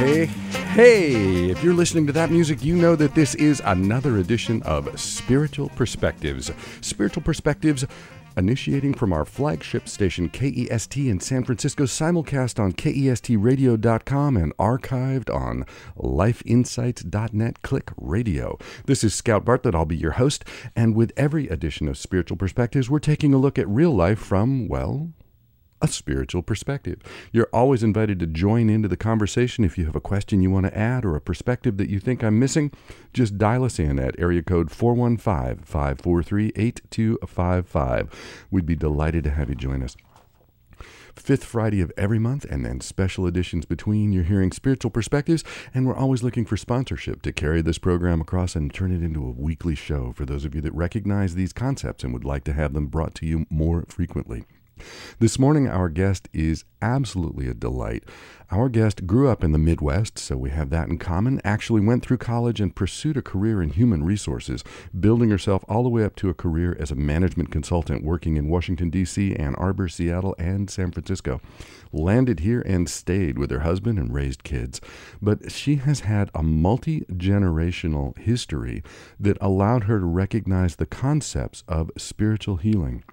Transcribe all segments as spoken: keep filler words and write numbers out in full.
Hey, hey, if you're listening to that music, you know that this is another edition of Spiritual Perspectives. Spiritual Perspectives initiating from our flagship station K E S T in San Francisco, simulcast on K E S T radio dot com and archived on life insights dot net. Click radio. This is Scout Bartlett. I'll be your host, and with every edition of Spiritual Perspectives, we're taking a look at real life from, well, a spiritual perspective. You're always invited to join into the conversation. If you have a question you want to add or a perspective that you think I'm missing, just dial us in at area code four one five, five four three, eight two five five. We'd be delighted to have you join us. Fifth Friday of every month, and then special editions between. You're hearing Spiritual Perspectives, and we're always looking for sponsorship to carry this program across and turn it into a weekly show for those of you that recognize these concepts and would like to have them brought to you more frequently. This morning, our guest is absolutely a delight. Our guest grew up in the Midwest, so we have that in common, actually went through college and pursued a career in human resources, building herself all the way up to a career as a management consultant working in Washington, D C, Ann Arbor, Seattle, and San Francisco. Landed here and stayed with her husband and raised kids. But she has had a multi-generational history that allowed her to recognize the concepts of spiritual healing.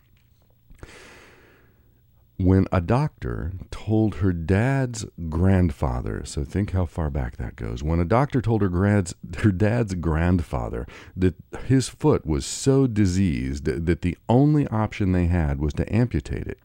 When a doctor told her dad's grandfather, so think how far back that goes, when a doctor told her, grad's, her dad's grandfather that his foot was so diseased that the only option they had was to amputate it,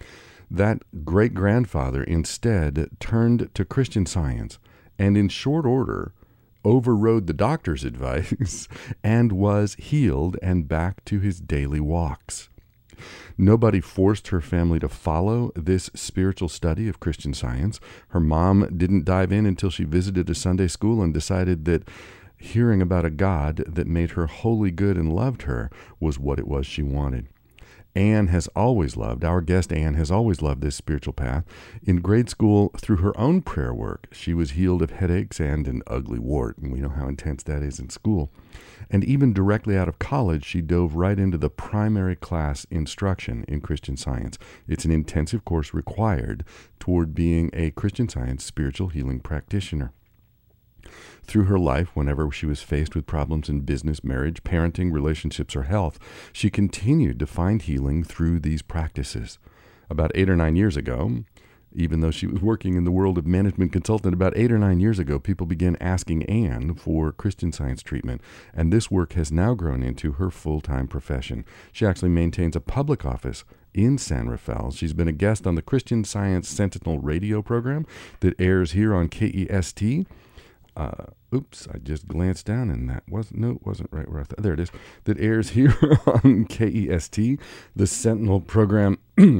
that great-grandfather instead turned to Christian Science and in short order overrode the doctor's advice and was healed and back to his daily walks. Nobody forced her family to follow this spiritual study of Christian Science. Her mom didn't dive in until she visited a Sunday school and decided that hearing about a God that made her wholly good and loved her was what it was she wanted. Anne has always loved, our guest Anne has always loved this spiritual path. In grade school, through her own prayer work, she was healed of headaches and an ugly wart, and we know how intense that is in school. And even directly out of college, she dove right into the primary class instruction in Christian Science. It's an intensive course required toward being a Christian Science spiritual healing practitioner. Through her life, whenever she was faced with problems in business, marriage, parenting, relationships, or health, she continued to find healing through these practices. About eight or nine years ago, even though she was working in the world of management consultant, about eight or nine years ago, people began asking Anne for Christian Science treatment, and this work has now grown into her full-time profession. She actually maintains a public office in San Rafael. She's been a guest on the Christian Science Sentinel radio program that airs here on K E S T. Uh, oops, I just glanced down and that wasn't, no, it wasn't right where I thought. There it is. That airs here on K E S T. The Sentinel program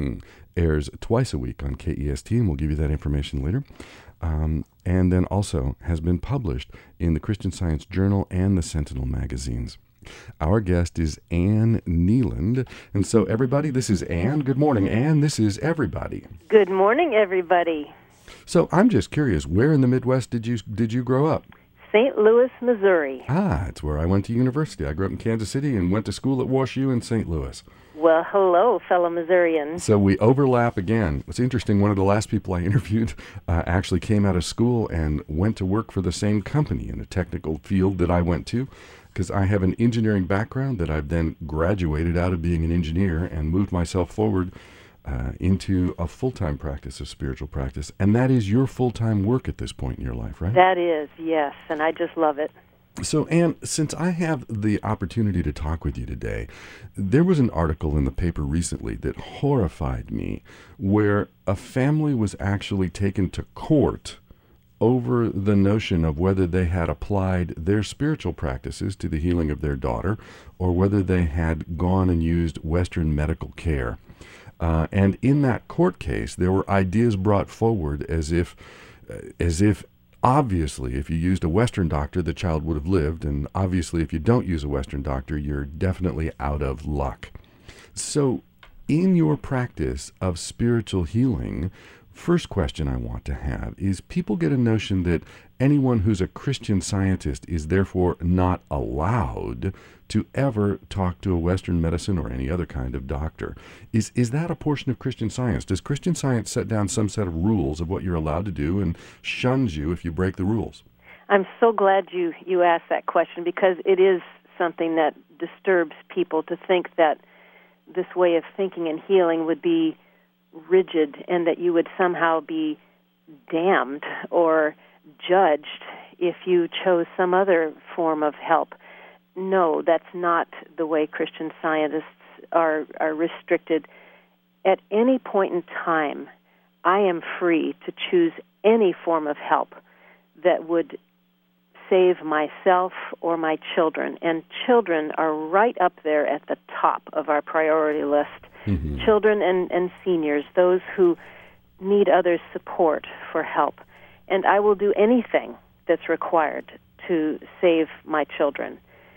airs twice a week on K E S T, and we'll give you that information later. Um, and then also has been published in the Christian Science Journal and the Sentinel magazines. Our guest is Anne Kneeland. And so everybody, this is Anne. Good morning, Anne. This is everybody. Good morning, everybody. So I'm just curious, where in the Midwest did you did you grow up? Saint Louis, Missouri. Ah, it's where I went to university. I grew up in Kansas City and went to school at WashU in Saint Louis. Well, hello, fellow Missourians. So we overlap again. It's interesting, one of the last people I interviewed uh, actually came out of school and went to work for the same company in a technical field that I went to, because I have an engineering background that I've then graduated out of being an engineer and moved myself forward Uh, into a full-time practice of spiritual practice. And that is your full-time work at this point in your life, right? That is, yes, and I just love it. So, Anne, since I have the opportunity to talk with you today, there was an article in the paper recently that horrified me where a family was actually taken to court over the notion of whether they had applied their spiritual practices to the healing of their daughter or whether they had gone and used Western medical care. Uh, and in that court case, there were ideas brought forward as if, uh, as if obviously, if you used a Western doctor, the child would have lived, and obviously, if you don't use a Western doctor, you're definitely out of luck. So, in your practice of spiritual healing, first question I want to have is people get a notion that anyone who's a Christian Scientist is therefore not allowed to ever talk to a Western medicine or any other kind of doctor. Is is that a portion of Christian Science? Does Christian Science set down some set of rules of what you're allowed to do and shuns you if you break the rules? I'm so glad you, you asked that question, because it is something that disturbs people to think that this way of thinking and healing would be rigid and that you would somehow be damned or judged if you chose some other form of help. No, that's not the way Christian Scientists are, are restricted. At any point in time, I am free to choose any form of help that would save myself or my children. And children are right up there at the top of our priority list. Mm-hmm. Children and, and seniors, those who need others' support for help. And I will do anything that's required to save my children.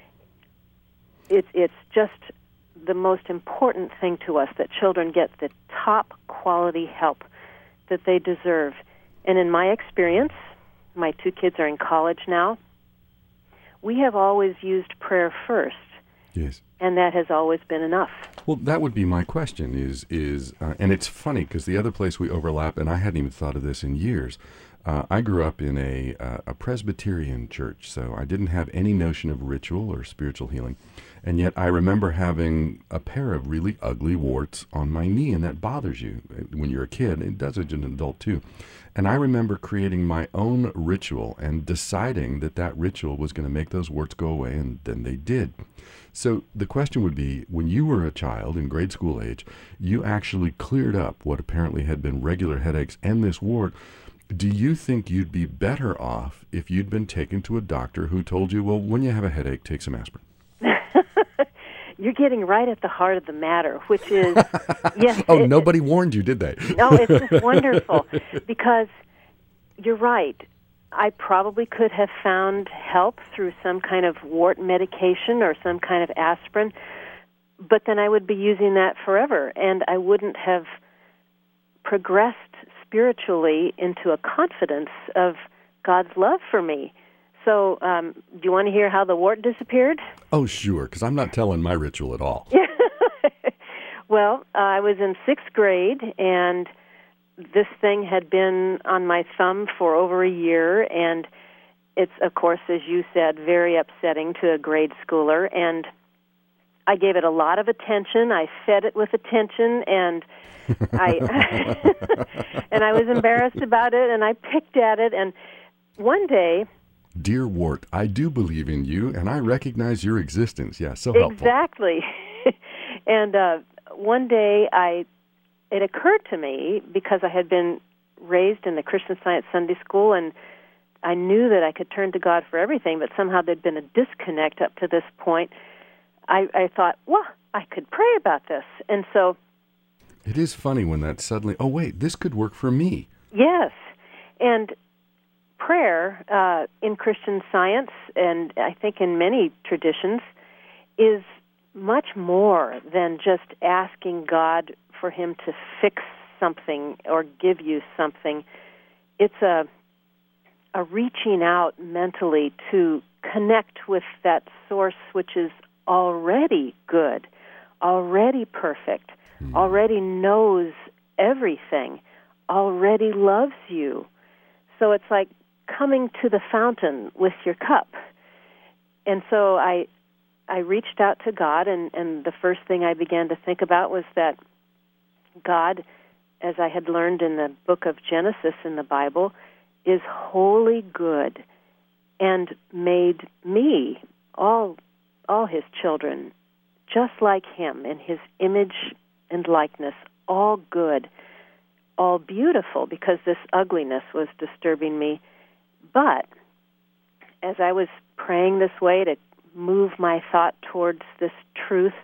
It, it's just the most important thing to us that children get the top quality help that they deserve. And in my experience, my two kids are in college now, we have always used prayer first. Yes. And that has always been enough. Well, that would be my question is, is uh, and it's funny because the other place we overlap, and I hadn't even thought of this in years, uh, I grew up in a, uh, a Presbyterian church, so I didn't have any notion of ritual or spiritual healing. And yet I remember having a pair of really ugly warts on my knee, and that bothers you when you're a kid. It does as an adult, too. And I remember creating my own ritual and deciding that that ritual was going to make those warts go away, and then they did. So the question would be, when you were a child in grade school age, you actually cleared up what apparently had been regular headaches and this wart. Do you think you'd be better off if you'd been taken to a doctor who told you, well, when you have a headache, take some aspirin? You're getting right at the heart of the matter, which is, yes. oh, it, nobody warned you, did they? No, it's just wonderful, because you're right. I probably could have found help through some kind of wart medication or some kind of aspirin, but then I would be using that forever, and I wouldn't have progressed spiritually into a confidence of God's love for me. So, um, do you want to hear how the wart disappeared? Oh, sure, because I'm not telling my ritual at all. Well, uh, I was in sixth grade, and this thing had been on my thumb for over a year, and it's, of course, as you said, very upsetting to a grade schooler, and I gave it a lot of attention. I fed it with attention, and I and I was embarrassed about it, and I picked at it, and one day... Dear wart, I do believe in you, and I recognize your existence. Yeah, so helpful. Exactly. And uh, one day, I it occurred to me, because I had been raised in the Christian Science Sunday School, and I knew that I could turn to God for everything, but somehow there'd been a disconnect up to this point. I, I thought, well, I could pray about this. And so... It is funny when that suddenly, oh, wait, this could work for me. Yes. And prayer uh, in Christian Science, and I think in many traditions, is much more than just asking God for him to fix something or give you something. It's a, a reaching out mentally to connect with that source which is already good, already perfect, mm. already knows everything, already loves you. So it's like coming to the fountain with your cup. And so I I reached out to God, and, and the first thing I began to think about was that God, as I had learned in the book of Genesis in the Bible, is wholly good and made me, all all his children, just like him, in his image and likeness, all good, all beautiful, because this ugliness was disturbing me. But as I was praying this way to move my thought towards this truth,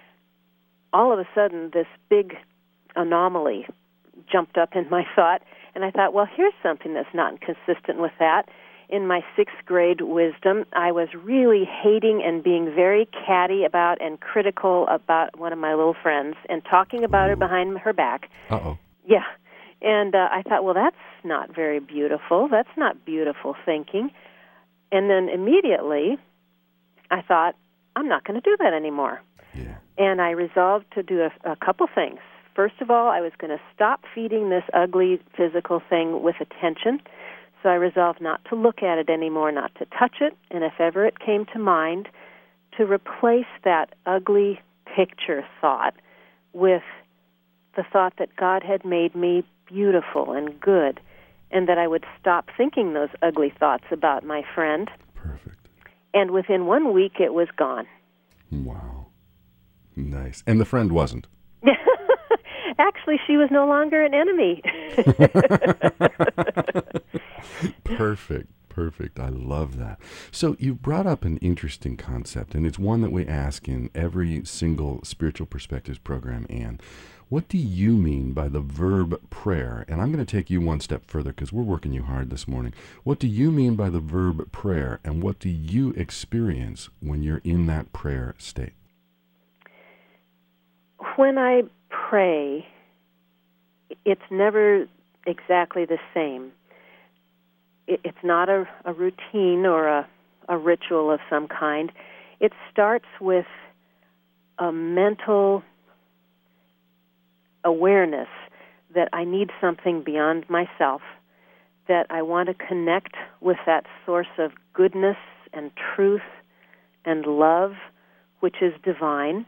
all of a sudden this big anomaly jumped up in my thought, and I thought, well, here's something that's not consistent with that. In my sixth grade wisdom, I was really hating and being very catty about and critical about one of my little friends and talking about her behind her back. Uh-oh. Yeah. And uh, I thought, well, that's not very beautiful. That's not beautiful thinking. And then immediately I thought, I'm not going to do that anymore. Yeah. And I resolved to do a, a couple things. First of all, I was going to stop feeding this ugly physical thing with attention. So I resolved not to look at it anymore, not to touch it, and if ever it came to mind, to replace that ugly picture thought with the thought that God had made me beautiful and good, and that I would stop thinking those ugly thoughts about my friend. Perfect. And within one week, it was gone. Wow. Nice. And the friend wasn't. Actually, she was no longer an enemy. Perfect. Perfect. I love that. So you brought up an interesting concept, and it's one that we ask in every single Spiritual Perspectives program, Ann. What do you mean by the verb prayer? And I'm going to take you one step further because we're working you hard this morning. What do you mean by the verb prayer, and what do you experience when you're in that prayer state? When I pray, it's never exactly the same. It's not a, a routine or a, a ritual of some kind. It starts with a mental awareness that I need something beyond myself, that I want to connect with that source of goodness and truth and love, which is divine.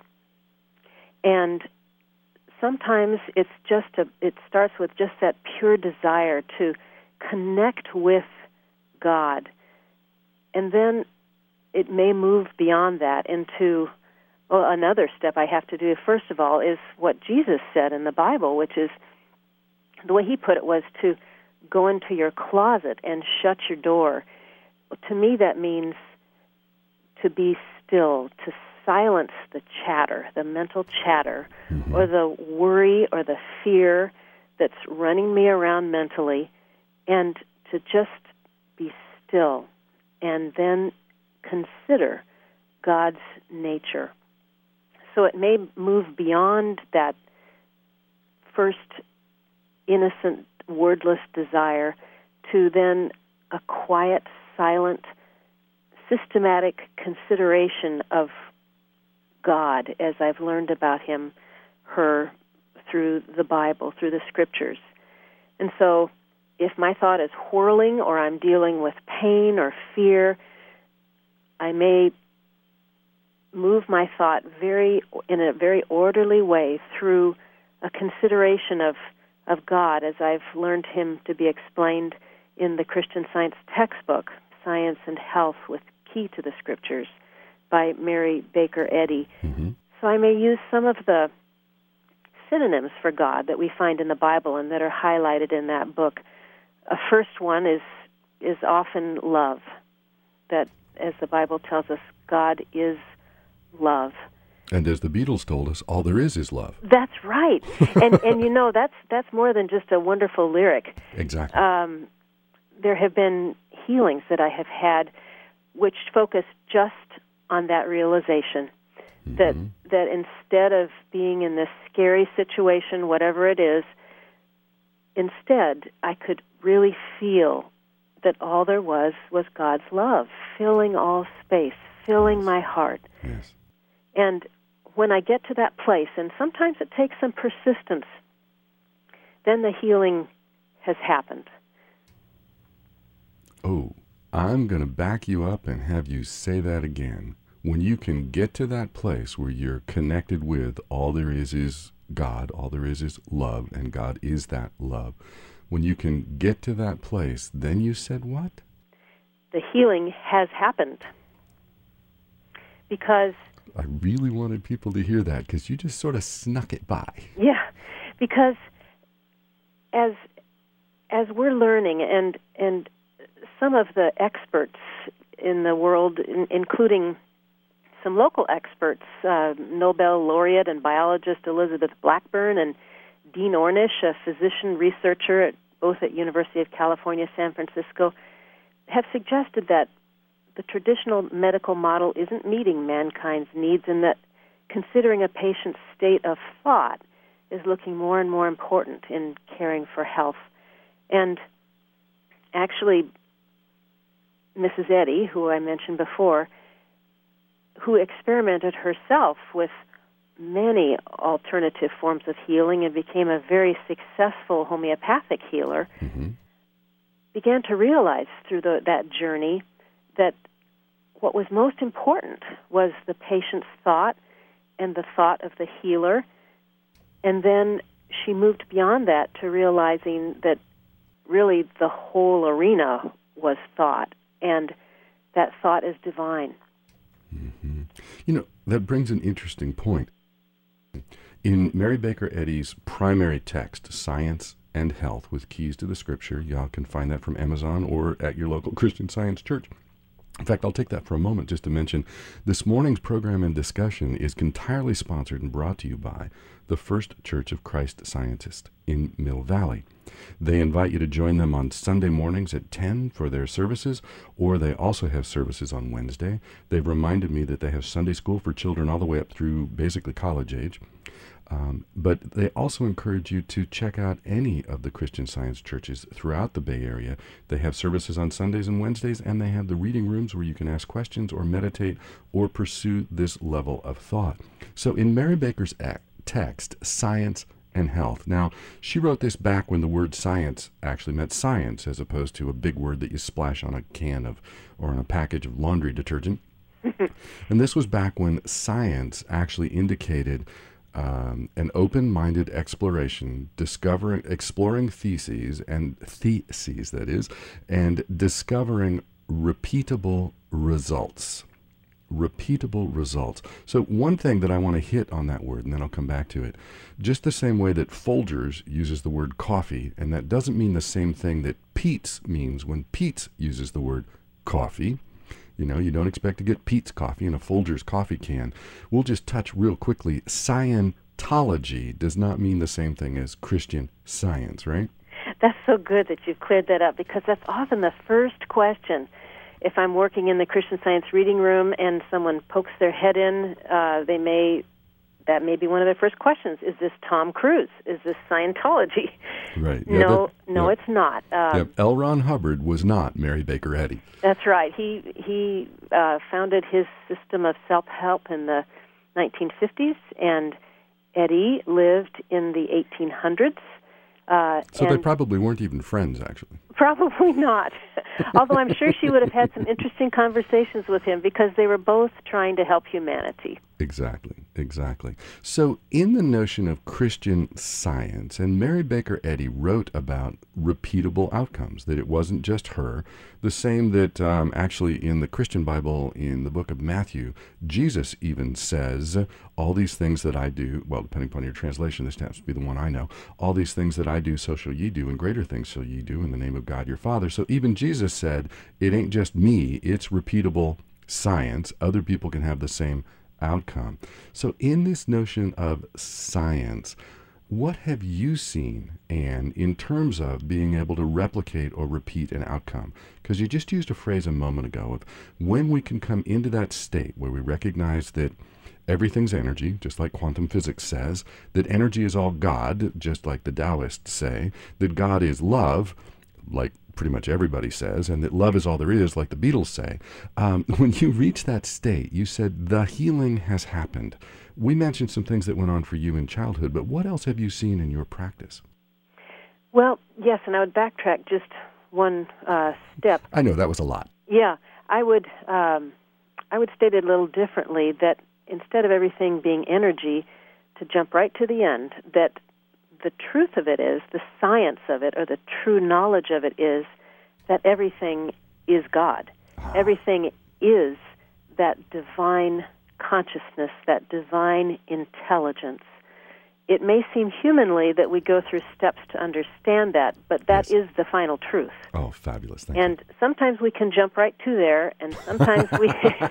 And sometimes it's just a, it starts with just that pure desire to connect with God. And then it may move beyond that into, well, another step I have to do, first of all, is what Jesus said in the Bible, which is, the way he put it was to go into your closet and shut your door. To me, that means to be still, to silence the chatter, the mental chatter, mm-hmm. or the worry or the fear that's running me around mentally, and to just be still and then consider God's nature. So it may move beyond that first innocent, wordless desire to then a quiet, silent, systematic consideration of God as I've learned about him, her, through the Bible, through the Scriptures. And so if my thought is whirling or I'm dealing with pain or fear, I may move my thought very in a very orderly way through a consideration of, of God as I've learned him to be explained in the Christian Science textbook, Science and Health with Key to the Scriptures, by Mary Baker Eddy. Mm-hmm. So I may use some of the synonyms for God that we find in the Bible and that are highlighted in that book. A first one is is often love, that, as the Bible tells us, God is love. And as the Beatles told us, all there is is love. That's right. and and you know, that's that's more than just a wonderful lyric. Exactly. Um, there have been healings that I have had which focus just on that realization, mm-hmm. that that instead of being in this scary situation, whatever it is, instead I could really feel that all there was was God's love, filling all space, filling yes. my heart. Yes. And when I get to that place, and sometimes it takes some persistence, then the healing has happened. Oh, I'm going to back you up and have you say that again. When you can get to that place where you're connected with all there is is God, all there is is love, and God is that love. When you can get to that place, then you said what? The healing has happened. Because I really wanted people to hear that because you just sort of snuck it by. Yeah, because as as we're learning, and and some of the experts in the world, in, including some local experts, uh, Nobel laureate and biologist Elizabeth Blackburn and Dean Ornish, a physician researcher at both at University of California, San Francisco, have suggested that the traditional medical model isn't meeting mankind's needs, and that considering a patient's state of thought is looking more and more important in caring for health. And actually, Missus Eddy, who I mentioned before, who experimented herself with many alternative forms of healing and became a very successful homeopathic healer, mm-hmm. began to realize through the, that journey that what was most important was the patient's thought and the thought of the healer. And then she moved beyond that to realizing that really the whole arena was thought, and that thought is divine. Mm-hmm. You know, that brings an interesting point. In Mary Baker Eddy's primary text, Science and Health with Keys to the Scripture, y'all can find that from Amazon or at your local Christian Science church. In fact, I'll take that for a moment just to mention this morning's program and discussion is entirely sponsored and brought to you by the First Church of Christ Scientist in Mill Valley. They invite you to join them on Sunday mornings at ten for their services, or they also have services on Wednesday. They've reminded me that they have Sunday school for children all the way up through basically college age. Um, but they also encourage you to check out any of the Christian Science churches throughout the Bay Area. They have services on Sundays and Wednesdays, and they have the reading rooms where you can ask questions or meditate or pursue this level of thought. So in Mary Baker's text, Science and Health. Now, she wrote this back when the word science actually meant science, as opposed to a big word that you splash on a can of or on a package of laundry detergent. And this was back when science actually indicated Um, an open-minded exploration, discovering, exploring theses and theses, that is, and discovering repeatable results. Repeatable results. So one thing that I want to hit on that word, and then I'll come back to it, just the same way that Folgers uses the word coffee, and that doesn't mean the same thing that Peet's means when Peet's uses the word coffee. You know, you don't expect to get Peet's coffee in a Folgers coffee can. We'll just touch real quickly. Scientology does not mean the same thing as Christian Science, right? That's so good that you've cleared that up, because that's often the first question. If I'm working in the Christian Science reading room and someone pokes their head in, uh, they may that may be one of their first questions. Is this Tom Cruise? Is this Scientology? Right. Yeah, no, that, no, yeah. it's not. Um, yeah. L. Ron Hubbard was not Mary Baker Eddy. That's right. He he uh, founded his system of self-help in the nineteen fifties, and Eddy lived in the eighteen hundreds. Uh, so they probably weren't even friends, actually. Probably not. Although I'm sure she would have had some interesting conversations with him, because they were both trying to help humanity. Exactly, exactly. So in the notion of Christian Science, and Mary Baker Eddy wrote about repeatable outcomes, that it wasn't just her, the same that um, actually in the Christian Bible, in the book of Matthew, Jesus even says, all these things that I do, well, depending upon your translation, this happens to be the one I know, all these things that I do, so shall ye do, and greater things shall ye do in the name of God your Father. So even Jesus said, it ain't just me, it's repeatable science. Other people can have the same outcome. So in this notion of science, what have you seen, Anne, in terms of being able to replicate or repeat an outcome? Because you just used a phrase a moment ago of when we can come into that state where we recognize that everything's energy, just like quantum physics says, that energy is all God, just like the Taoists say, that God is love, like pretty much everybody says, and that love is all there is, like the Beatles say. Um, when you reach that state, you said the healing has happened. We mentioned some things that went on for you in childhood, but what else have you seen in your practice? Well, yes, and I would backtrack just one uh, step. I know, that was a lot. Yeah, I would, um, I would state it a little differently, that instead of everything being energy, to jump right to the end, that the truth of it is, the science of it, or the true knowledge of it is, that everything is God. Ah. Everything is that divine consciousness, that divine intelligence. It may seem humanly that we go through steps to understand that, but that yes. is the final truth. Oh, fabulous. Thank and you. sometimes we can jump right to there, and sometimes we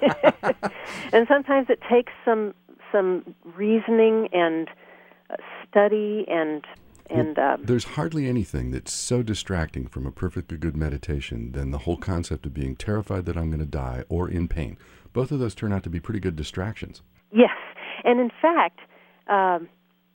and sometimes it takes some some reasoning and uh, study and and well, um, there's hardly anything that's so distracting from a perfectly good meditation than the whole concept of being terrified that I'm going to die or in pain. Both of those turn out to be pretty good distractions. Yes, and in fact, um,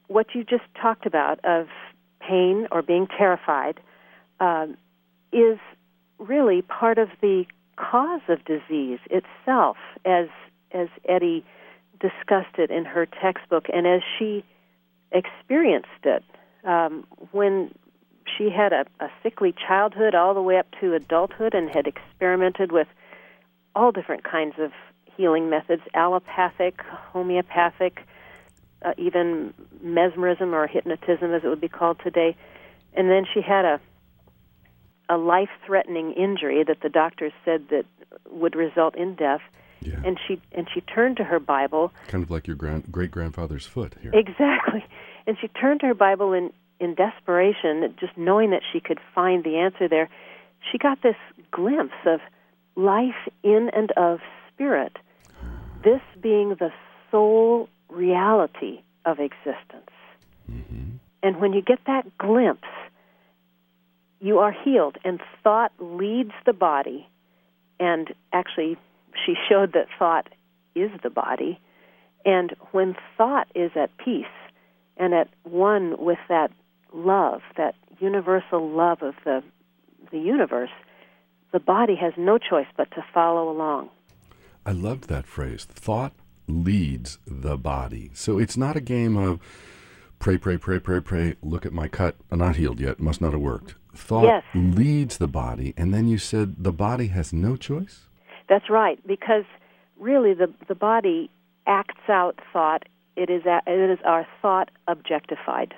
what you just talked about of pain or being terrified um, is really part of the cause of disease itself, as as Eddie discussed it in her textbook, and as she experienced it um, when she had a, a sickly childhood all the way up to adulthood and had experimented with all different kinds of healing methods, allopathic, homeopathic, uh, even mesmerism or hypnotism as it would be called today. And then she had a a life-threatening injury that the doctors said that would result in death. Yeah. And she and she turned to her Bible. Kind of like your grand, great-grandfather's foot here. Exactly. And she turned to her Bible in, in desperation, just knowing that she could find the answer there. She got this glimpse of life in and of spirit, this being the sole reality of existence. Mm-hmm. And when you get that glimpse, you are healed, and thought leads the body. And actually, she showed that thought is the body. And when thought is at peace and at one with that love, that universal love of the the universe, the body has no choice but to follow along. I loved that phrase. Thought leads the body. So it's not a game of pray, pray, pray, pray, pray, look at my cut, I'm not healed yet, must not have worked. Thought Yes. leads the body, and then you said the body has no choice? That's right, because really the the body acts out thought. It is a, it is our thought objectified.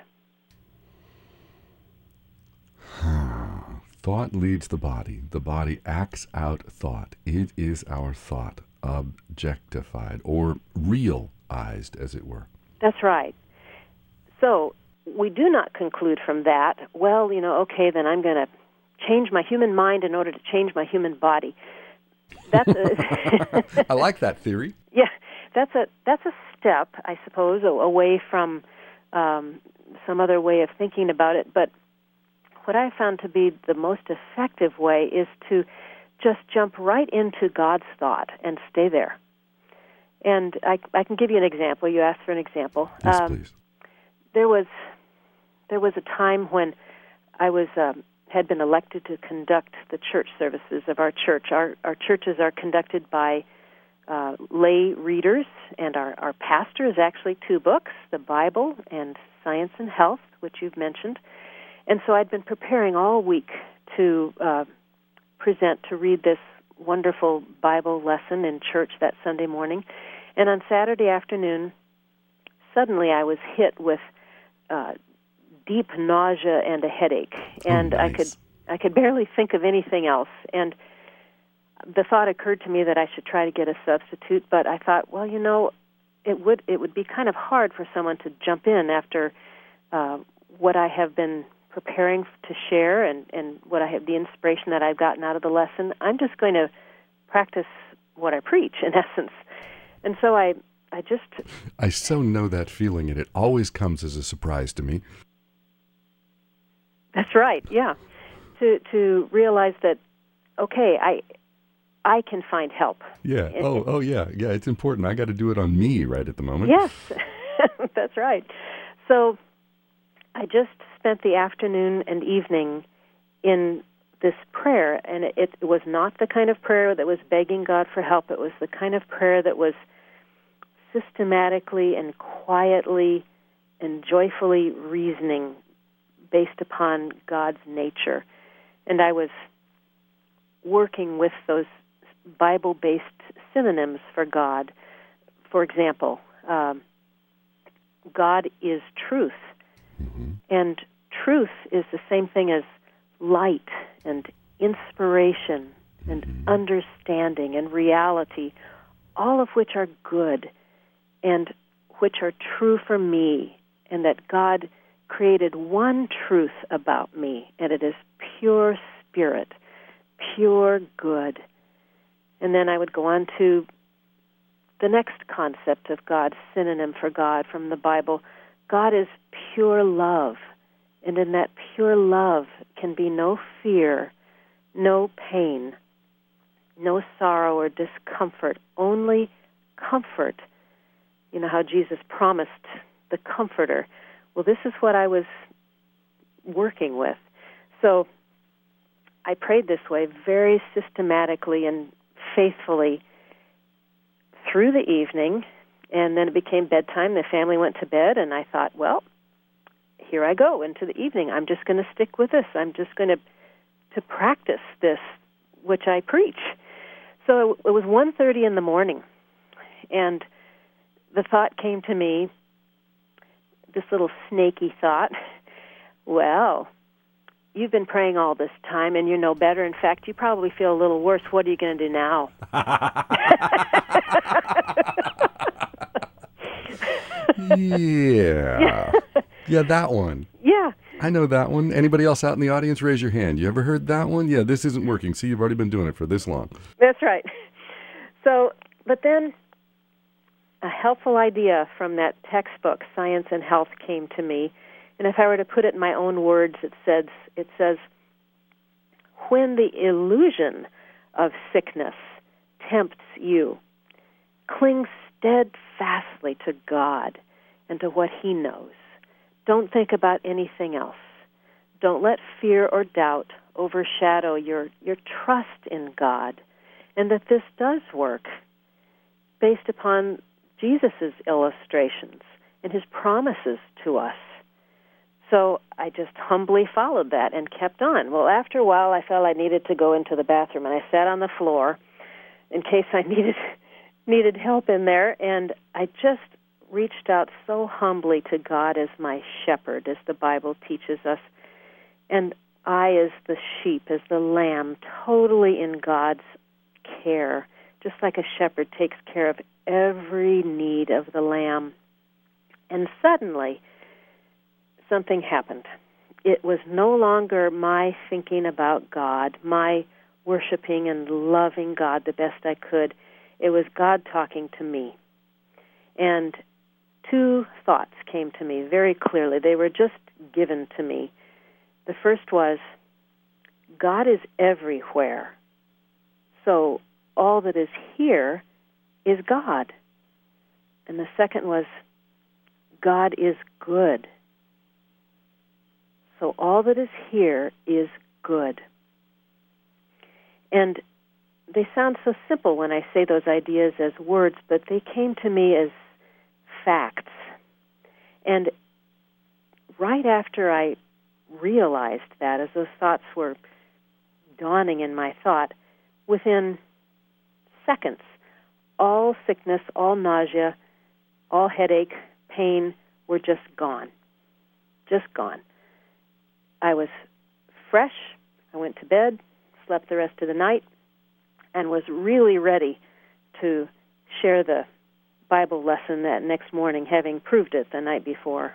Thought leads the body. The body acts out thought. It is our thought objectified or realized, as it were. That's right. So we do not conclude from that, well, you know, okay, then I'm going to change my human mind in order to change my human body. That's a I like that theory. Yeah, that's a that's a step, I suppose, a- away from um, some other way of thinking about it. But what I found to be the most effective way is to just jump right into God's thought and stay there. And I, I can give you an example. You asked for an example. Yes, Um, please. There was there was a time when I was um, had been elected to conduct the church services of our church. Our our churches are conducted by uh, lay readers, and our, our pastor is actually two books, the Bible and Science and Health, which you've mentioned. And so I'd been preparing all week to uh, present, to read this wonderful Bible lesson in church that Sunday morning. And on Saturday afternoon, suddenly I was hit with uh, deep nausea and a headache, and oh, nice. I could I could barely think of anything else. And the thought occurred to me that I should try to get a substitute, but I thought, well, you know, it would it would be kind of hard for someone to jump in after uh, what I have been preparing to share and, and what I have the inspiration that I've gotten out of the lesson. I'm just going to practice what I preach, in essence. And so I I just I so know that feeling, and it always comes as a surprise to me. That's right, yeah. To to realize that, okay, I I can find help. Yeah. It- Oh, oh, yeah. Yeah, it's important. I got to do it on me right at the moment. Yes, that's right. So I just spent the afternoon and evening in this prayer, and it, it was not the kind of prayer that was begging God for help. It was the kind of prayer that was systematically and quietly and joyfully reasoning based upon God's nature. And I was working with those Bible-based synonyms for God. For example, um, God is truth. Mm-hmm. And truth is the same thing as light and inspiration and Mm-hmm. understanding and reality, all of which are good and which are true for me, and that God created one truth about me, and it is pure spirit, pure good. And then I would go on to the next concept of God's synonym for God from the Bible. God is pure love, and in that pure love can be no fear, no pain, no sorrow or discomfort, only comfort. You know how Jesus promised the Comforter. well, this is what I was working with. So I prayed this way very systematically and faithfully through the evening, and then it became bedtime. The family went to bed, and I thought, well, here I go into the evening. I'm just going to stick with this. I'm just going to to practice this, which I preach. So it was one thirty in the morning, and the thought came to me, this little snaky thought, well, you've been praying all this time, and you know better. In fact, you probably feel a little worse. What are you going to do now? Yeah. Yeah, that one. Yeah. I know that one. Anybody else out in the audience, raise your hand. You ever heard that one? Yeah, this isn't working. See, you've already been doing it for this long. That's right. So, but then a helpful idea from that textbook, Science and Health, came to me. And if I were to put it in my own words, it says, it says, when the illusion of sickness tempts you, cling steadfastly to God and to what He knows. Don't think about anything else. Don't let fear or doubt overshadow your, your trust in God, and that this does work based upon Jesus' illustrations and His promises to us. So I just humbly followed that and kept on. Well, after a while, I felt I needed to go into the bathroom, and I sat on the floor in case I needed needed help in there, and I just reached out so humbly to God as my shepherd, as the Bible teaches us, and I as the sheep, as the lamb, totally in God's care, just like a shepherd takes care of every need of the lamb. And suddenly, something happened. It was no longer my thinking about God, my worshiping and loving God the best I could. It was God talking to me. And two thoughts came to me very clearly. They were just given to me. The first was, God is everywhere. So all that is here is God. And the second was, God is good. So all that is here is good. And they sound so simple when I say those ideas as words, but they came to me as facts. And right after I realized that, as those thoughts were dawning in my thought, within seconds, all sickness, all nausea, all headache, pain were just gone. Just gone. I was fresh. I went to bed, slept the rest of the night, and was really ready to share the Bible lesson that next morning, having proved it the night before.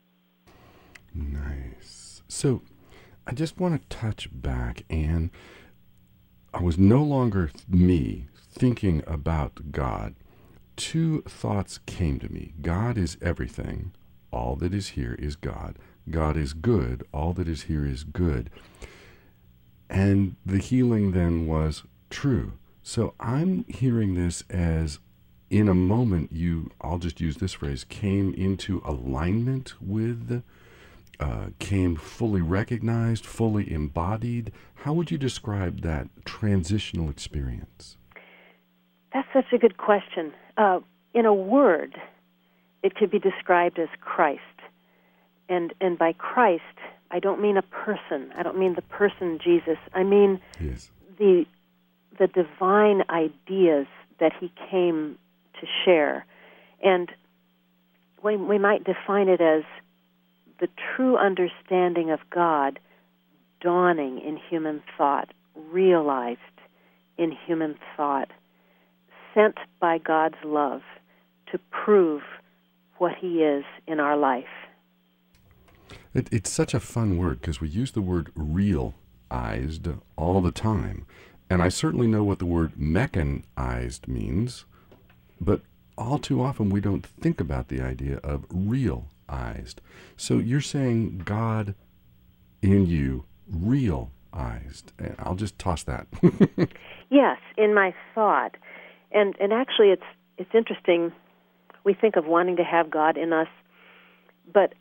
Nice. So I just want to touch back, and I was no longer me thinking about God. Two thoughts came to me. God is everything. All that is here is God. God is good. All that is here is good. And the healing then was true. So I'm hearing this as, in a moment, you, I'll just use this phrase, came into alignment with, uh, came fully recognized, fully embodied. How would you describe that transitional experience? That's such a good question. Uh, in a word, it could be described as Christ. And and by Christ, I don't mean a person. I don't mean the person Jesus. I mean yes. the the divine ideas that He came to share. And we, we might define it as the true understanding of God dawning in human thought, realized in human thought, sent by God's love to prove what He is in our life. It, it's such a fun word because we use the word realized all the time. And I certainly know what the word mechanized means, but all too often we don't think about the idea of realized. So you're saying God in you realized. I'll just toss that. Yes, in my thought. And and actually it's it's interesting. We think of wanting to have God in us, but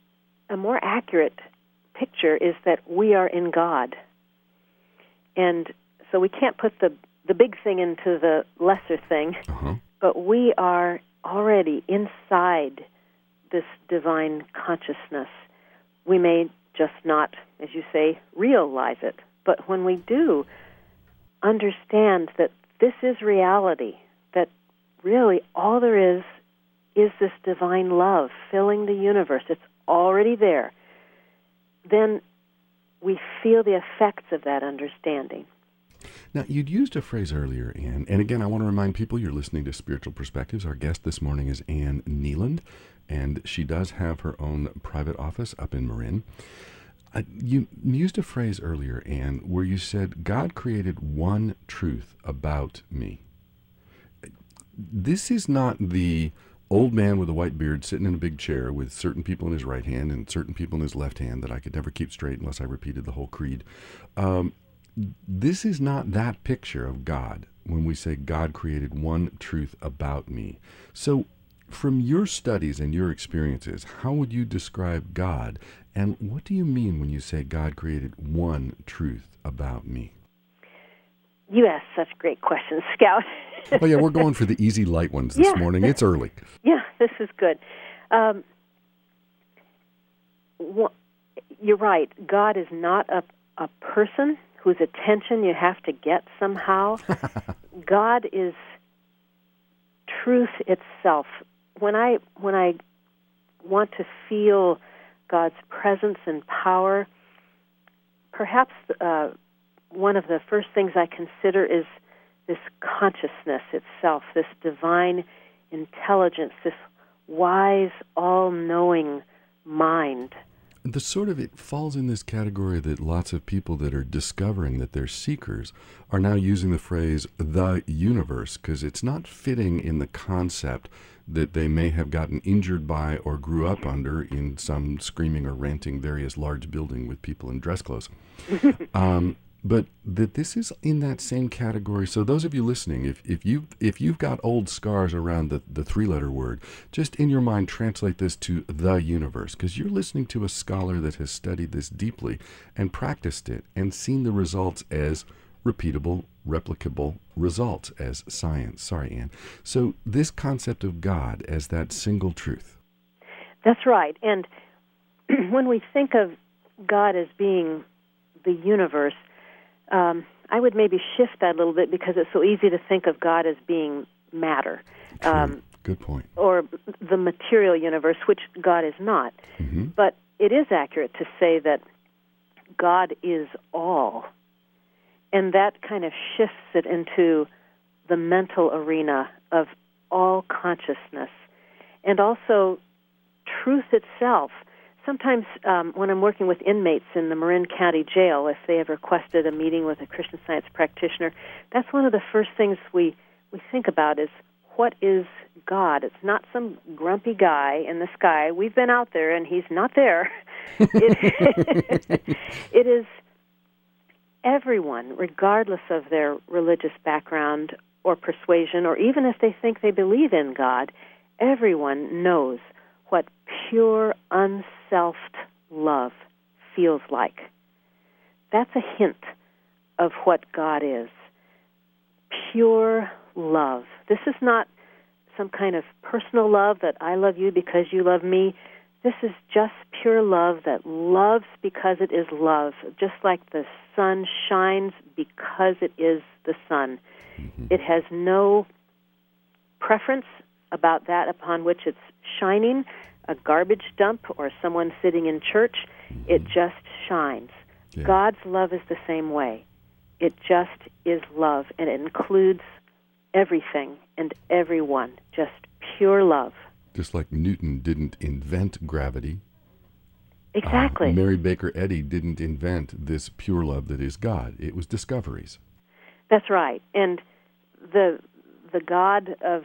a more accurate picture is that we are in God. And so we can't put the, the big thing into the lesser thing, Uh-huh. but we are already inside this divine consciousness. We may just not, as you say, realize it, but when we do understand that this is reality, that really all there is is this divine love filling the universe, it's already there, then we feel the effects of that understanding. Now, you'd used a phrase earlier, Anne, and again, I want to remind people you're listening to Spiritual Perspectives. Our guest this morning is Anne Neeland, and she does have her own private office up in Marin. Uh, you used a phrase earlier, Anne, where you said, God created one truth about me. This is not the old man with a white beard sitting in a big chair with certain people in his right hand and certain people in his left hand that I could never keep straight unless I repeated the whole creed. Um, this is not that picture of God when we say God created one truth about me. So from your studies and your experiences, how would you describe God? And what do you mean when you say God created one truth about me? You ask such great questions, Scout. Oh, yeah, we're going for the easy, light ones this Yeah. morning. It's early. Yeah, this is good. Um, wh- you're right. God is not a, a person whose attention you have to get somehow. God is truth itself. When I when I want to feel God's presence and power, perhaps uh, one of the first things I consider is this consciousness itself, this divine intelligence, this wise, all-knowing mind. The sort of, it falls in this category that lots of people that are discovering that they're seekers are now using the phrase the universe, because it's not fitting in the concept that they may have gotten injured by or grew up under in some screaming or ranting various large building with people in dress clothes. um, but that this is in that same category. So those of you listening, if, if, you, if you've got old scars around the, the three-letter word, just in your mind translate this to the universe, because you're listening to a scholar that has studied this deeply and practiced it and seen the results as repeatable, replicable results as science. Sorry, Anne. So this concept of God as that single truth. That's right. And when we think of God as being the universe, um, I would maybe shift that a little bit because it's so easy to think of God as being matter. Um, Good point. Or the material universe, which God is not. Mm-hmm. But it is accurate to say that God is all. And that kind of shifts it into the mental arena of all consciousness. And also truth itself. Sometimes um, when I'm working with inmates in the Marin County Jail, if they have requested a meeting with a Christian Science practitioner, that's one of the first things we, we think about is, what is God? It's not some grumpy guy in the sky. We've been out there, and he's not there. It, it is everyone, regardless of their religious background or persuasion, or even if they think they believe in God, everyone knows what pure, unselfed love feels like. That's a hint of what God is. Pure love. This is not some kind of personal love that I love you because you love me. This is just pure love that loves because it is love, just like the sun shines because it is the sun. Mm-hmm. It has no preference about that upon which it's shining, a garbage dump or someone sitting in church. Mm-hmm. It just shines. Yeah. God's love is the same way. It just is love, and it includes everything and everyone, just pure love. Just like Newton didn't invent gravity. Exactly. Uh, Mary Baker Eddy didn't invent this pure love that is God. It was discoveries. That's right. And the the God of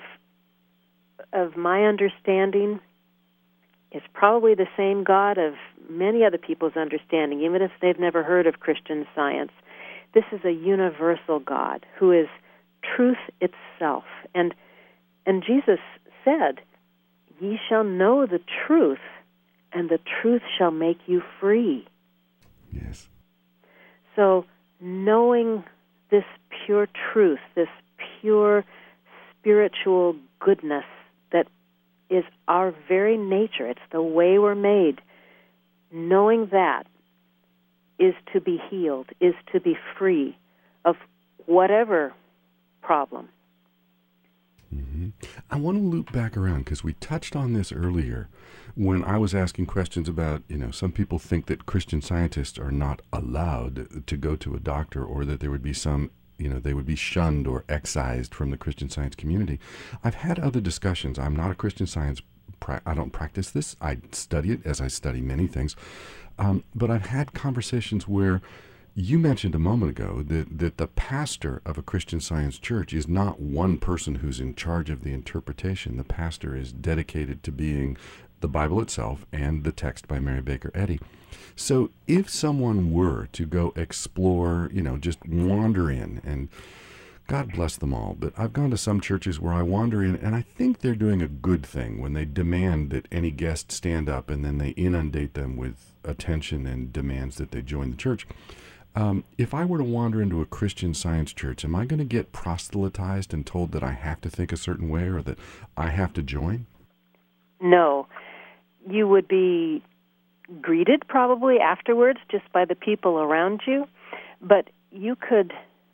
of my understanding is probably the same God of many other people's understanding, even if they've never heard of Christian Science. This is a universal God who is truth itself. And and Jesus said, "Ye shall know the truth, and the truth shall make you free. Yes. So knowing this pure truth, this pure spiritual goodness that is our very nature, it's the way we're made, knowing that is to be healed, is to be free of whatever problem. Mm-hmm. I want to loop back around because we touched on this earlier when I was asking questions about, you know, some people think that Christian Scientists are not allowed to go to a doctor, or that there would be some, you know, they would be shunned or excised from the Christian Science community. I've had other discussions. I'm not a Christian Science, pra- I don't practice this. I study it as I study many things. Um, but I've had conversations where you mentioned a moment ago that, that the pastor of a Christian Science church is not one person who's in charge of the interpretation. The pastor is dedicated to being the Bible itself and the text by Mary Baker Eddy. So if someone were to go explore, you know, just wander in, and God bless them all, but I've gone to some churches where I wander in and I think they're doing a good thing when they demand that any guest stand up and then they inundate them with attention and demands that they join the church. Um, if I were to wander into a Christian Science church, am I going to get proselytized and told that I have to think a certain way or that I have to join? No. You would be greeted probably afterwards just by the people around you, but you could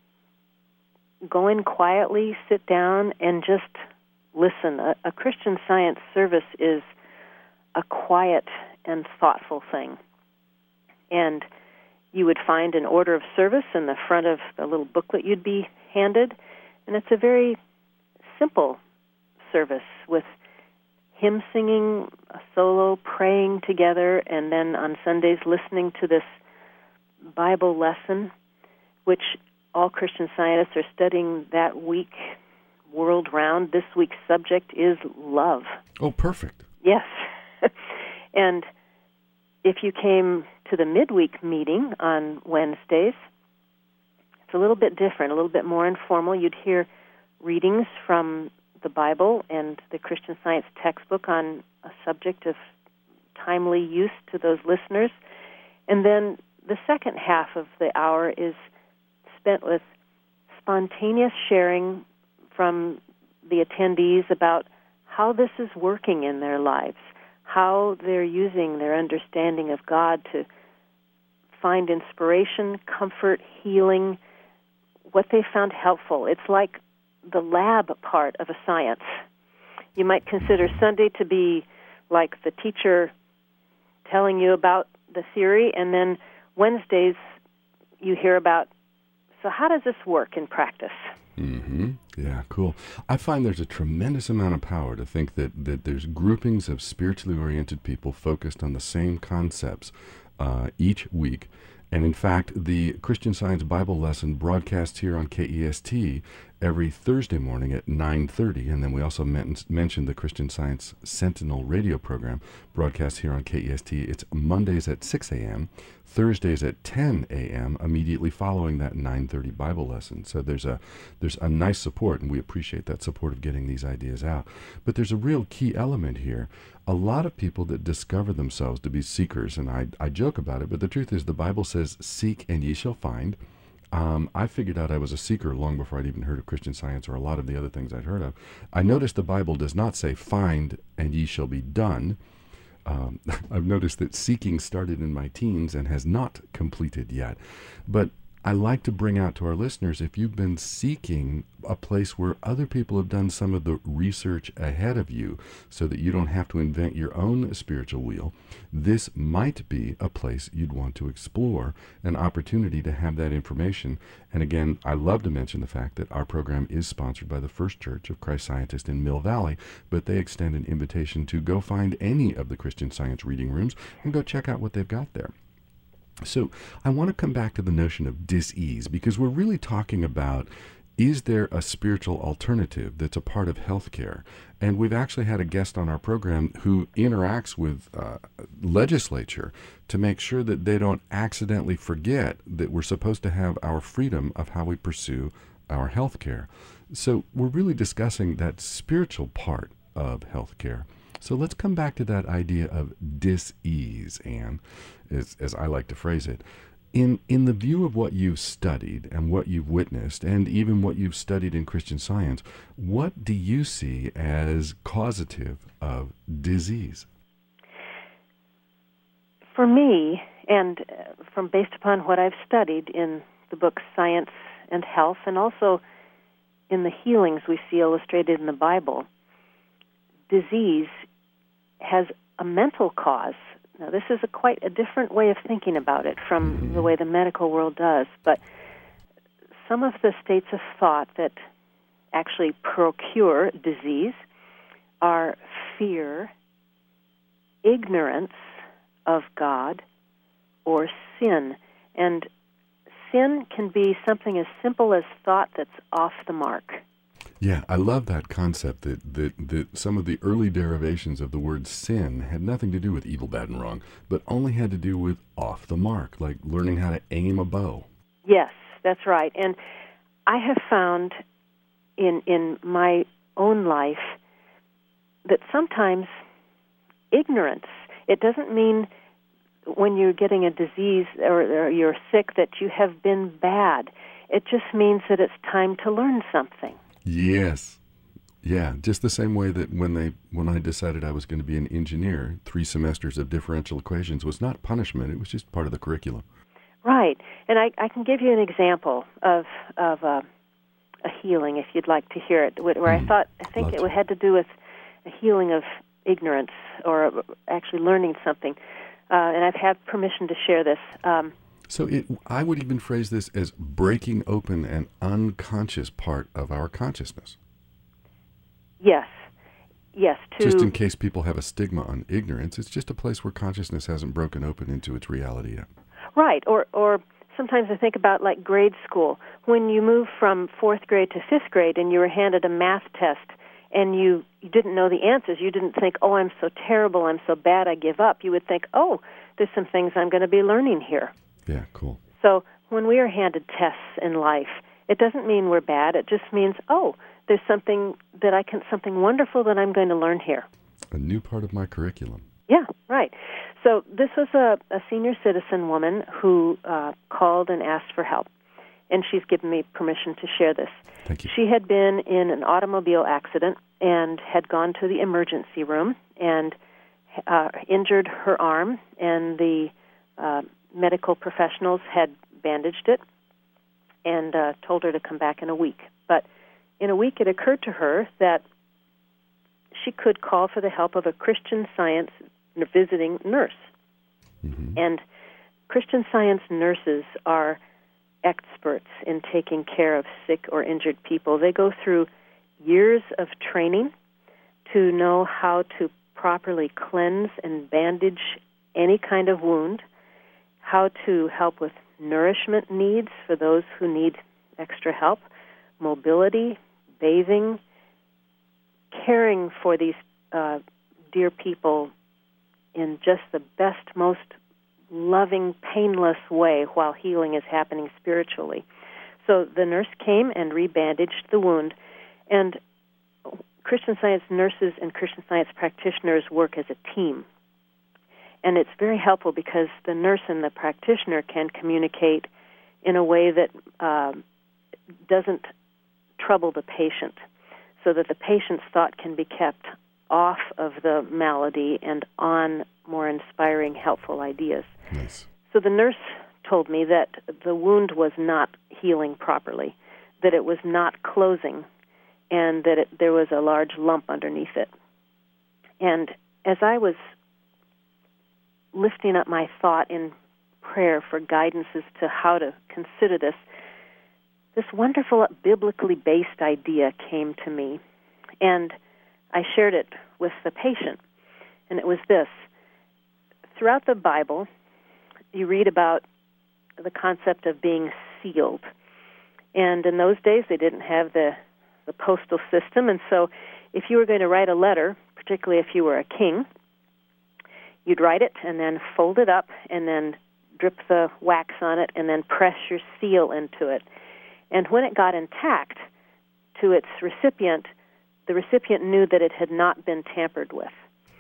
go in quietly, sit down, and just listen. A, a Christian Science service is a quiet and thoughtful thing. And you would find an order of service in the front of the little booklet you'd be handed, and it's a very simple service with hymn singing, a solo, praying together, and then on Sundays listening to this Bible lesson, which all Christian Scientists are studying that week world round. This week's subject is love. Oh, perfect. Yes. And if you came to the midweek meeting on Wednesdays, it's a little bit different, a little bit more informal. You'd hear readings from the Bible and the Christian Science textbook on a subject of timely use to those listeners. And then the second half of the hour is spent with spontaneous sharing from the attendees about how this is working in their lives, how they're using their understanding of God to find inspiration, comfort, healing, what they found helpful. It's like the lab part of a science. You might consider Sunday to be like the teacher telling you about the theory, and then Wednesdays you hear about, so how does this work in practice? Mm-hmm. Yeah, cool. I find there's a tremendous amount of power to think that, that there's groupings of spiritually oriented people focused on the same concepts uh, each week. And in fact, the Christian Science Bible lesson broadcasts here on K E S T every Thursday morning at nine thirty. And then we also men- mentioned the Christian Science Sentinel radio program broadcasts here on K E S T. It's Mondays at six a.m., Thursdays at ten a.m., immediately following that nine thirty Bible lesson. So there's a there's a nice support, and we appreciate that support of getting these ideas out. But there's a real key element here. A lot of people that discover themselves to be seekers, and I, I joke about it, but the truth is the Bible says, seek and ye shall find. Um, I figured out I was a seeker long before I'd even heard of Christian Science or a lot of the other things I'd heard of. I noticed the Bible does not say, find and ye shall be done. Um, I've noticed that seeking started in my teens and has not completed yet. But I like to bring out to our listeners, if you've been seeking a place where other people have done some of the research ahead of you so that you don't have to invent your own spiritual wheel, this might be a place you'd want to explore, an opportunity to have that information. And again, I love to mention the fact that our program is sponsored by the First Church of Christ Scientist in Mill Valley, but they extend an invitation to go find any of the Christian Science reading rooms and go check out what they've got there. So I want to come back to the notion of dis-ease, because we're really talking about, is there a spiritual alternative that's a part of healthcare? And we've actually had a guest on our program who interacts with uh, legislature to make sure that they don't accidentally forget that we're supposed to have our freedom of how we pursue our healthcare. So we're really discussing that spiritual part of healthcare. So let's come back to that idea of dis-ease, Anne, as, as I like to phrase it. In in the view of what you've studied and what you've witnessed, and even what you've studied in Christian Science, what do you see as causative of disease? For me, and from based upon what I've studied in the books Science and Health, and also in the healings we see illustrated in the Bible, disease has a mental cause. Now, this is a quite a different way of thinking about it from mm-hmm. the way the medical world does, but some of the states of thought that actually procure disease are fear, ignorance of God, or sin. And sin can be something as simple as thought that's off the mark. Yeah, I love that concept that, that, that some of the early derivations of the word sin had nothing to do with evil, bad, and wrong, but only had to do with off the mark, like learning how to aim a bow. Yes, that's right. And I have found in in my own life that sometimes ignorance, it doesn't mean when you're getting a disease or, or you're sick that you have been bad. It just means that it's time to learn something. Yes. Yeah, just the same way that when they when I decided I was going to be an engineer, three semesters of differential equations was not punishment, it was just part of the curriculum. Right. And I, I can give you an example of of a, a healing, if you'd like to hear it, where mm, I thought, I think it to. had to do with a healing of ignorance or actually learning something. Uh, and I've had permission to share this. Um, So it, I would even phrase this as breaking open an unconscious part of our consciousness. Yes. Yes. To, just in case people have a stigma on ignorance, it's just a place where consciousness hasn't broken open into its reality yet. Right. Or, or sometimes I think about like grade school. When you move from fourth grade to fifth grade and you were handed a math test and you, you didn't know the answers, you didn't think, oh, I'm so terrible, I'm so bad, I give up. You would think, oh, there's some things I'm going to be learning here. Yeah, cool. So when we are handed tests in life, it doesn't mean we're bad. It just means, oh, there's something that I can, something wonderful that I'm going to learn here. A new part of my curriculum. Yeah, right. So this was a, a senior citizen woman who uh, called and asked for help, and she's given me permission to share this. Thank you. She had been in an automobile accident and had gone to the emergency room and uh, injured her arm, and the uh, medical professionals had bandaged it and uh, told her to come back in a week. But in a week it occurred to her that she could call for the help of a Christian Science visiting nurse. Mm-hmm. And Christian Science nurses are experts in taking care of sick or injured people. They go through years of training to know how to properly cleanse and bandage any kind of wound, how to help with nourishment needs for those who need extra help, mobility, bathing, caring for these uh, dear people in just the best, most loving, painless way while healing is happening spiritually. So the nurse came and rebandaged the wound, and Christian Science nurses and Christian Science practitioners work as a team. And it's very helpful because the nurse and the practitioner can communicate in a way that uh, doesn't trouble the patient, so that the patient's thought can be kept off of the malady and on more inspiring, helpful ideas. Nice. So the nurse told me that the wound was not healing properly, that it was not closing, and that it, there was a large lump underneath it. And as I was lifting up my thought in prayer for guidance as to how to consider this, this wonderful biblically based idea came to me, and I shared it with the patient. And it was this: throughout the Bible, you read about the concept of being sealed. And in those days, they didn't have the, the postal system, and so if you were going to write a letter, particularly if you were a king, you'd write it and then fold it up and then drip the wax on it and then press your seal into it. And when it got intact to its recipient, the recipient knew that it had not been tampered with.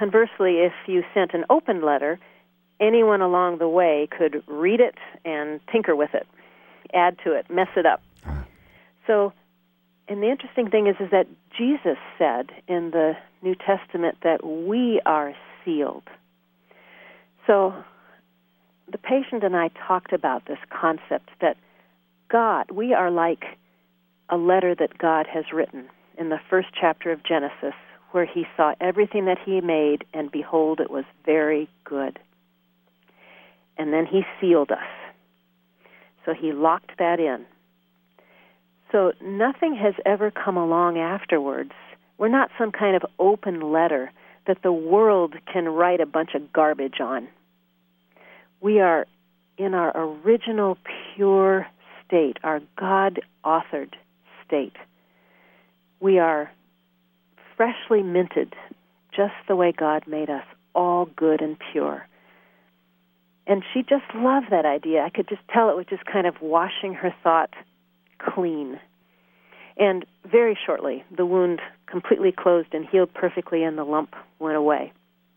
conversely, if you sent an open letter, anyone along the way could read it and tinker with it, add to it, mess it up. Uh. So, and the interesting thing is, is that Jesus said in the New Testament that we are sealed. So the patient and I talked about this concept that God, we are like a letter that God has written in the first chapter of Genesis, where he saw everything that he made, and behold, it was very good. And then he sealed us. So he locked that in. So nothing has ever come along afterwards. We're not some kind of open letter that the world can write a bunch of garbage on. We are in our original pure state, our God-authored state. We are freshly minted, just the way God made us, all good and pure. And she just loved that idea. I could just tell it was just kind of washing her thought clean. And very shortly, the wound completely closed and healed perfectly, and the lump went away.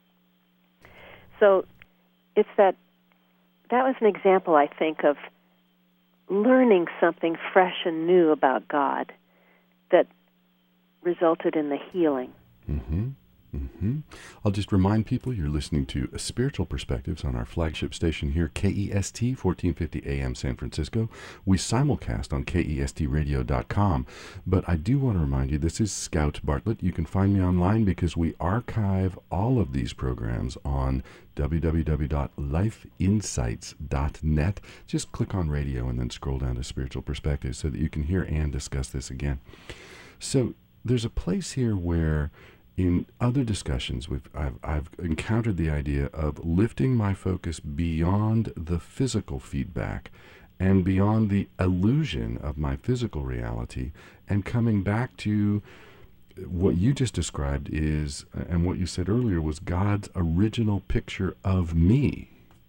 So it's that, that was an example, I think, of learning something fresh and new about God that resulted in the healing. Mm-hmm. Mm-hmm. I'll just remind people you're listening to Spiritual Perspectives on our flagship station here, K E S T, fourteen fifty A M San Francisco. We simulcast on K E S T radio dot com. But I do want to remind you, this is Scout Bartlett. You can find me online because we archive all of these programs on w w w dot life insights dot net. Just click on radio and then scroll down to Spiritual Perspectives so that you can hear and discuss this again. So there's a place here where in other discussions, we've, I've, I've encountered the idea of lifting my focus beyond the physical feedback and beyond the illusion of my physical reality and coming back to what you just described is, and what you said earlier, was God's original picture of me.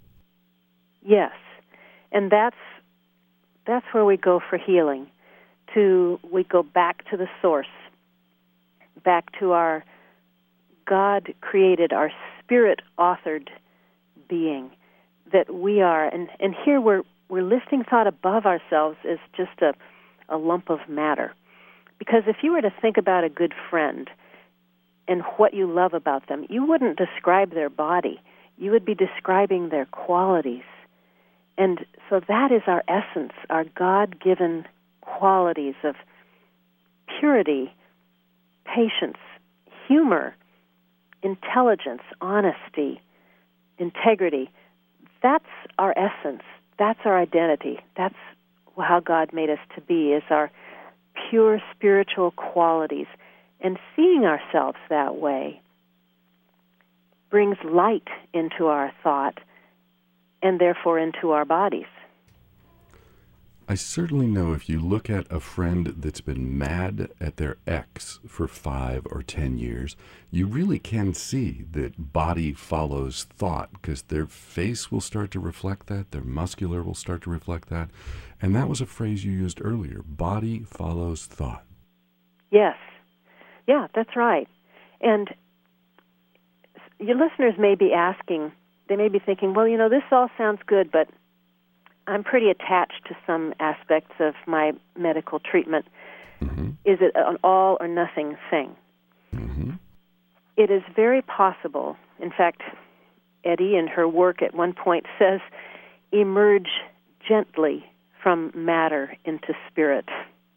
Yes, and that's that's where we go for healing. To we go back to the source, back to our God created, our spirit-authored being, that we are, and, and here we're we're lifting thought above ourselves as just a, a lump of matter. Because if you were to think about a good friend and what you love about them, you wouldn't describe their body. You would be describing their qualities. And so that is our essence, our God-given qualities of purity, patience, humor, intelligence, honesty, integrity. That's our essence. That's our identity. That's how God made us to be, is our pure spiritual qualities. And seeing ourselves that way brings light into our thought and therefore into our bodies. I certainly know if you look at a friend that's been mad at their ex for five or ten years, you really can see that body follows thought, because their face will start to reflect that, their muscular will start to reflect that. And that was a phrase you used earlier, body follows thought. Yes. Yeah, that's right. And your listeners may be asking, they may be thinking, well, you know, this all sounds good, but I'm pretty attached to some aspects of my medical treatment. Mm-hmm. Is it an all or nothing thing? Mm-hmm. It is very possible. In fact, Eddie in her work at one point says, emerge gently from matter into spirit.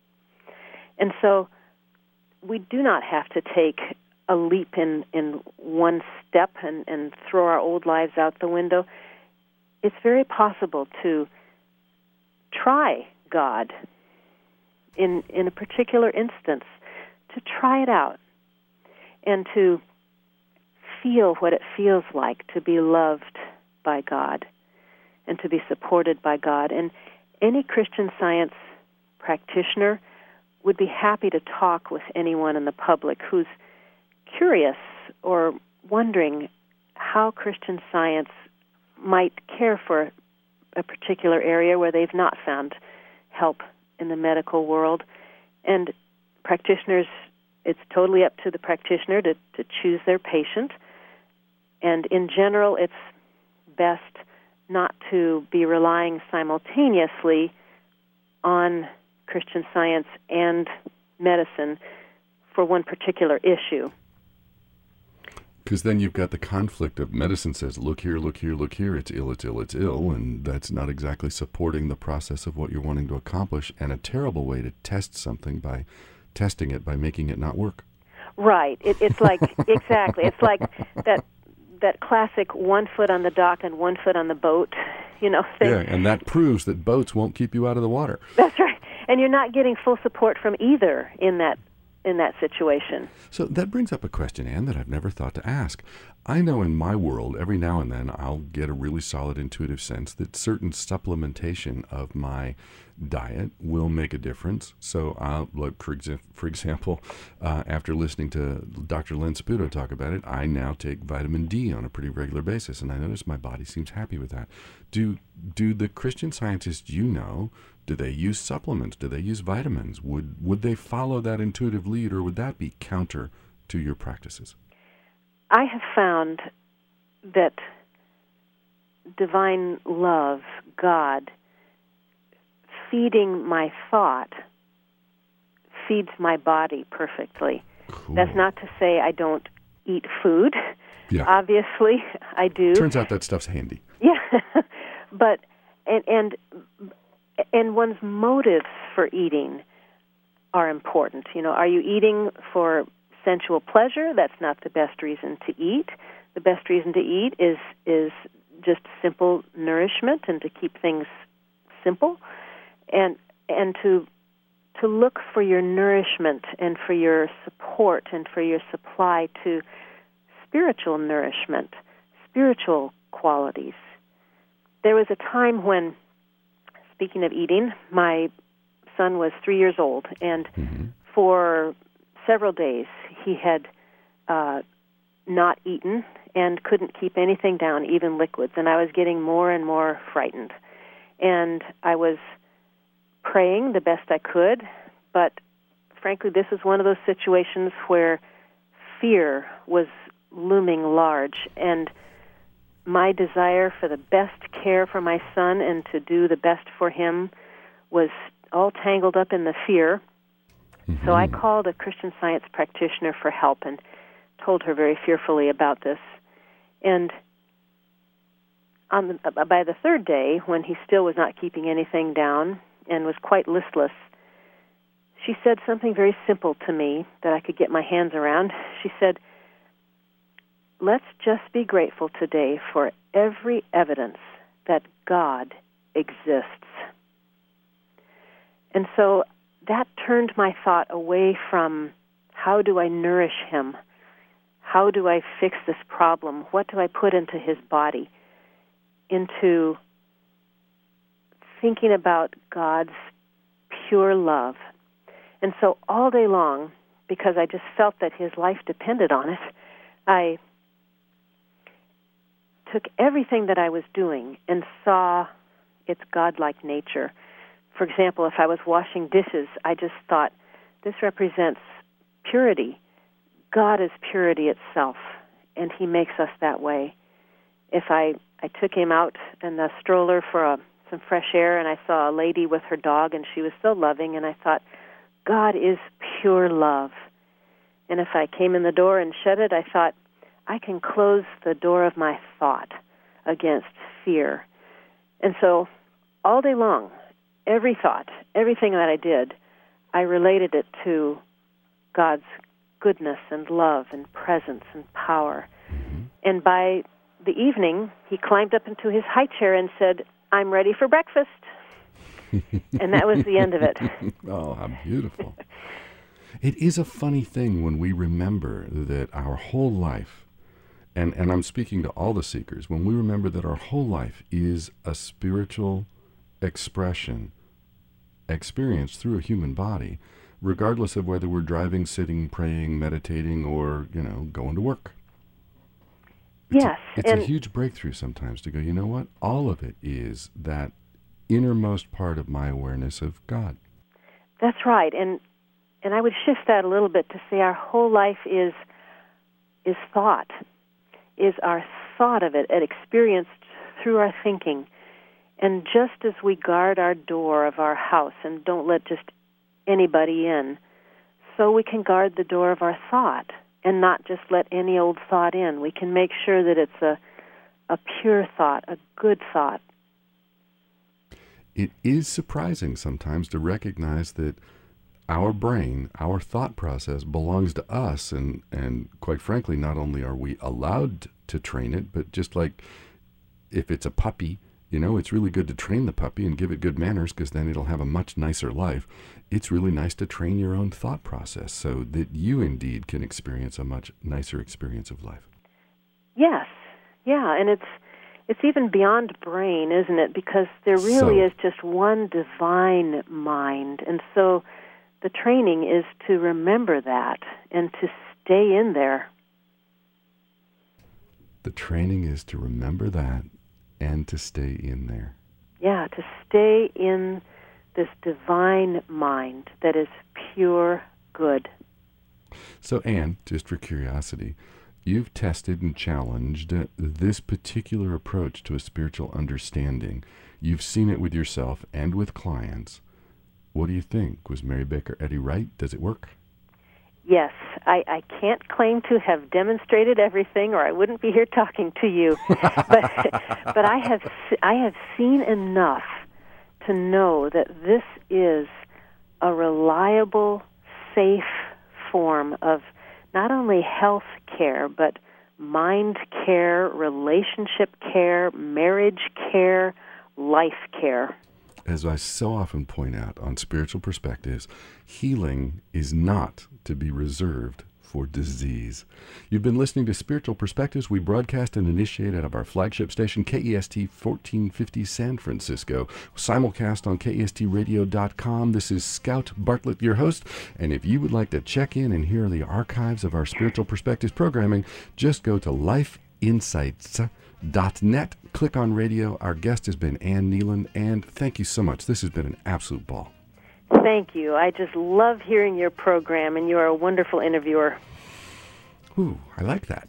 And so we do not have to take a leap in, in one step and, and throw our old lives out the window. It's very possible to try God in in a particular instance, to try it out and to feel what it feels like to be loved by God and to be supported by God. And any Christian Science practitioner would be happy to talk with anyone in the public who's curious or wondering how Christian Science might care for a particular area where they've not found help in the medical world. And practitioners, it's totally up to the practitioner to, to choose their patient. And in general, it's best not to be relying simultaneously on Christian Science and medicine for one particular issue. Because then you've got the conflict of medicine says, look here, look here, look here, it's ill, it's ill, it's ill, and that's not exactly supporting the process of what you're wanting to accomplish, and a terrible way to test something by testing it by making it not work. Right. It, it's like, exactly, it's like that that classic one foot on the dock and one foot on the boat, you know, thing. Yeah, and that proves that boats won't keep you out of the water. That's right. And you're not getting full support from either in that in that situation. So that brings up a question, Anne, that I've never thought to ask. I know in my world, every now and then, I'll get a really solid intuitive sense that certain supplementation of my diet will make a difference. So, I'll, like for, exa- for example, uh, after listening to Doctor Len Saputo talk about it, I now take vitamin D on a pretty regular basis, and I notice my body seems happy with that. Do do the Christian scientists you know, do they use supplements? Do they use vitamins? Would would they follow that intuitive lead, or would that be counter to your practices? I have found that divine love, God, feeding my thought, feeds my body perfectly. Cool. That's not to say I don't eat food. Yeah. Obviously, I do. Turns out that stuff's handy. Yeah, but and and and one's motives for eating are important. You know, are you eating for sensual pleasure? That's not the best reason to eat. The best reason to eat is is just simple nourishment and to keep things simple, and and to to look for your nourishment and for your support and for your supply to spiritual nourishment, spiritual qualities. There was a time when, speaking of eating, my son was three years old, and mm-hmm. for several days he had uh, not eaten and couldn't keep anything down, even liquids, and I was getting more and more frightened. And I was praying the best I could, but frankly, this was one of those situations where fear was looming large, and my desire for the best care for my son and to do the best for him was all tangled up in the fear. Mm-hmm. So I called a Christian Science practitioner for help and told her very fearfully about this. And on the, by the third day, when he still was not keeping anything down and was quite listless, she said something very simple to me that I could get my hands around. She said, "Let's just be grateful today for every evidence that God exists." And so that turned my thought away from how do I nourish him? How do I fix this problem? What do I put into his body? Into thinking about God's pure love. And so all day long, because I just felt that his life depended on it, I took everything that I was doing and saw its godlike nature. For example, if I was washing dishes, I just thought, this represents purity. God is purity itself, and he makes us that way. If I, I took him out in the stroller for a, some fresh air, and I saw a lady with her dog, and she was so loving, and I thought, God is pure love. And if I came in the door and shut it, I thought, I can close the door of my thought against fear. And so all day long, every thought, everything that I did, I related it to God's goodness and love and presence and power. Mm-hmm. And by the evening, he climbed up into his high chair and said, "I'm ready for breakfast." And that was the end of it. Oh, how beautiful. It is a funny thing when we remember that our whole life, and, and I'm speaking to all the seekers, when we remember that our whole life is a spiritual expression experienced through a human body, regardless of whether we're driving, sitting, praying, meditating, or, you know, going to work. It's yes. A, it's a huge breakthrough sometimes to go, you know what? All of it is that innermost part of my awareness of God. That's right. And and I would shift that a little bit to say our whole life is is thought. is our thought of it, and experienced through our thinking. And just as we guard our door of our house and don't let just anybody in, so we can guard the door of our thought and not just let any old thought in. We can make sure that it's a, a pure thought, a good thought. It is surprising sometimes to recognize that our brain, our thought process belongs to us, and, and quite frankly, not only are we allowed to train it, but just like if it's a puppy, you know, it's really good to train the puppy and give it good manners, because then it'll have a much nicer life. It's really nice to train your own thought process so that you indeed can experience a much nicer experience of life. Yes, yeah, and it's it's even beyond brain, isn't it? Because there really So- is just one divine mind, and so the training is to remember that and to stay in there. The training is to remember that and to stay in there. Yeah, to stay in this divine mind that is pure good. So, Anne, just for curiosity, you've tested and challenged uh, this particular approach to a spiritual understanding. You've seen it with yourself and with clients. What do you think? Was Mary Baker Eddy right? Does it work? Yes, I, I can't claim to have demonstrated everything, or I wouldn't be here talking to you. but but I have I have seen enough to know that this is a reliable, safe form of not only health care, but mind care, relationship care, marriage care, life care. As I so often point out on Spiritual Perspectives, healing is not to be reserved for disease. You've been listening to Spiritual Perspectives. We broadcast and initiate out of our flagship station, K E S T fourteen fifty San Francisco, simulcast on K E S T radio dot com. This is Scout Bartlett, your host, and if you would like to check in and hear the archives of our Spiritual Perspectives programming, just go to life insights dot net. Click on radio. Our guest has been Anne Nealon. Anne, thank you so much. This has been an absolute ball. Thank you. I just love hearing your program, and you are a wonderful interviewer. Ooh, I like that.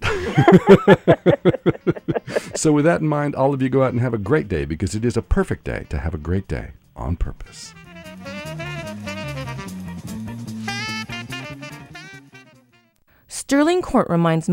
So with that in mind, all of you go out and have a great day, because it is a perfect day to have a great day on purpose. Sterling Court reminds